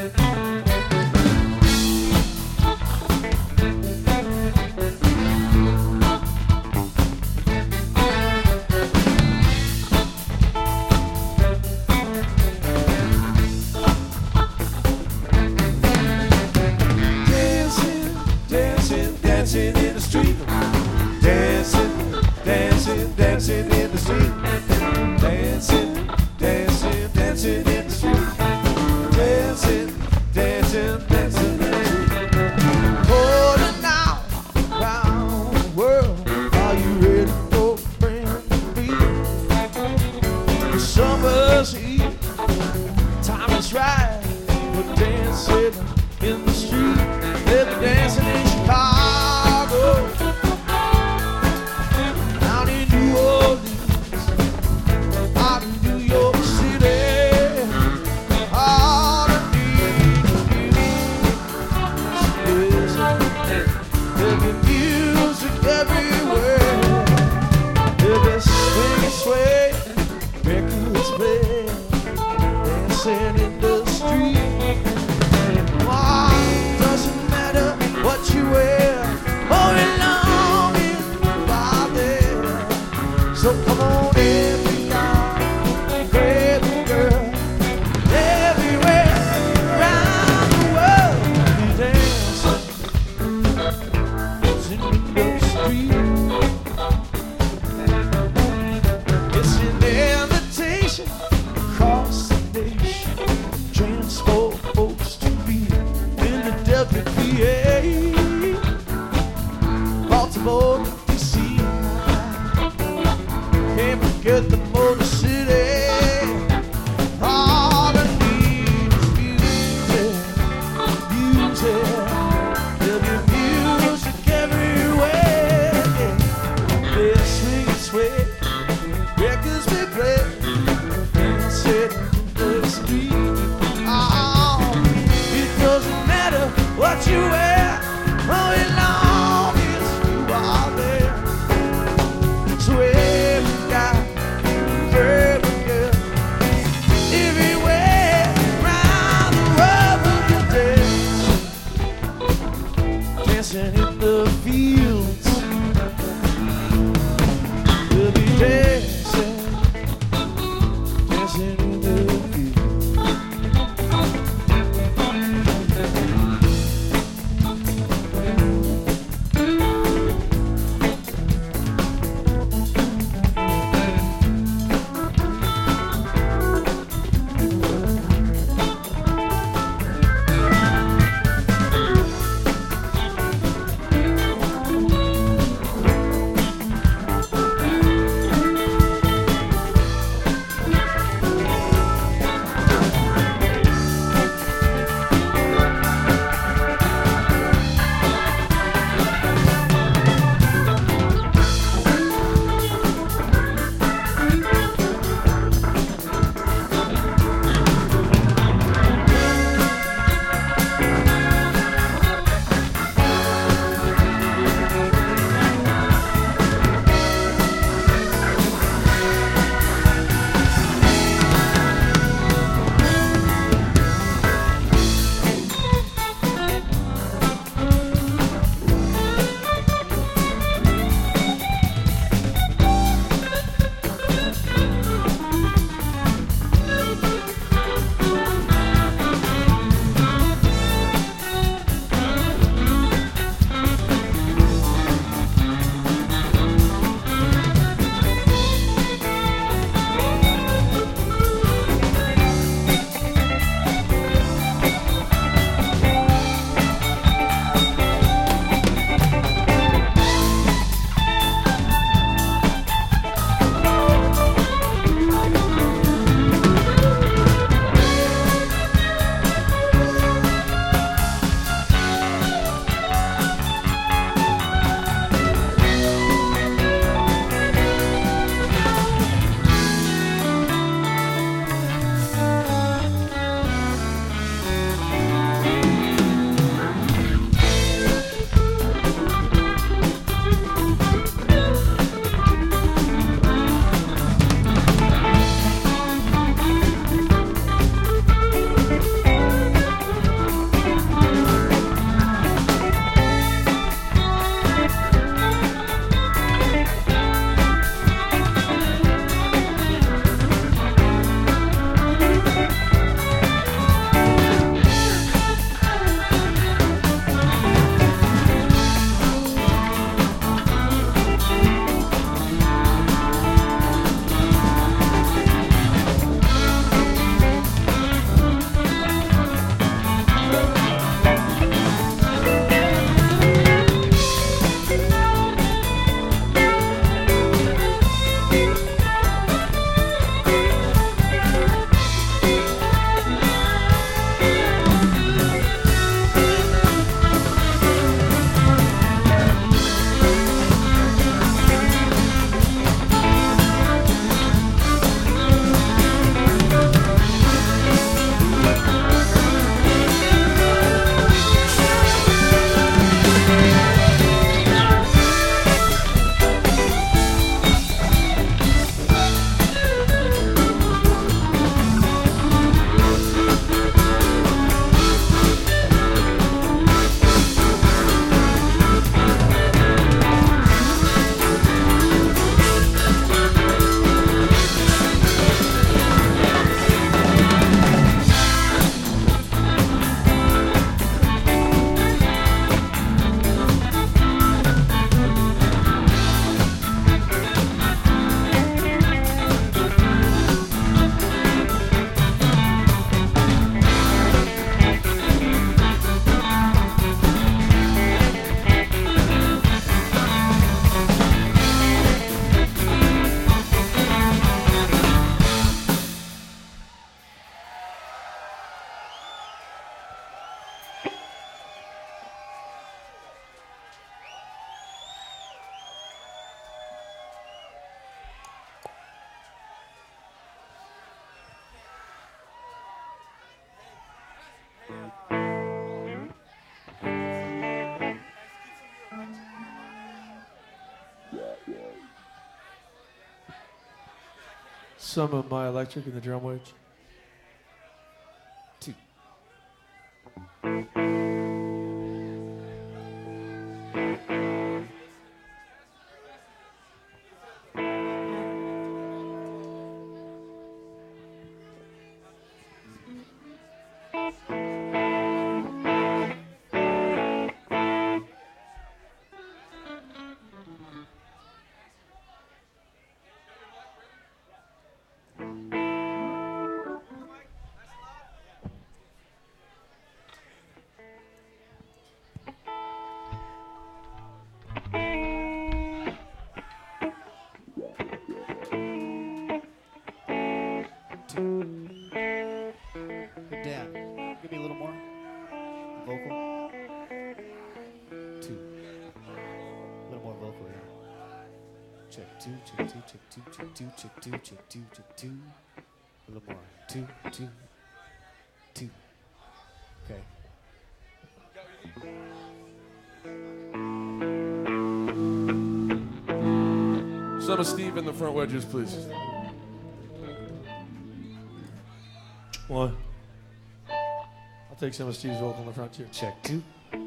Dancing in the street, dancing, dancing, dancing in the street, dancing, dancing, dancing in the street, dancing, dancing, dancing in the street. Rolling out around the world, are you ready for a brand new beat? The summer's heat, time is right for dancing in the street. They're dancing in Chicago, down in New Orleans, out in New York City. All I need is there'll be music everywhere. There'll be swing and sway, records play, dancing in the street. Doesn't matter what you wear, or as long as you are there. So come on, every guy, every girl, everywhere around the world, be dancing in the street. It's an invitation across the nation, transport folks to be WPA, Baltimore, DC. Can't forget the Motor City. All I need is music, music. There'll be music everywhere. They'll swing and sway, records we play, dancing in the street. It doesn't matter what you wear, oh, as long as you are there. So every guy, every girl, everywhere around the world will be dancing, dancing in the fields. We'll be dancing, dancing in the fields. some of my electric in the drum wedge. 2. Dan, give me a little more vocal. 2. A little more vocal, yeah. Check 2, check 2, check 2, check 2, check 2, check 2, check 2. A little more. 2, 2, 2. Okay. Some of Steve in the front wedges, please. 1. I'll take some of Steve's vocal in the front too. Check 2.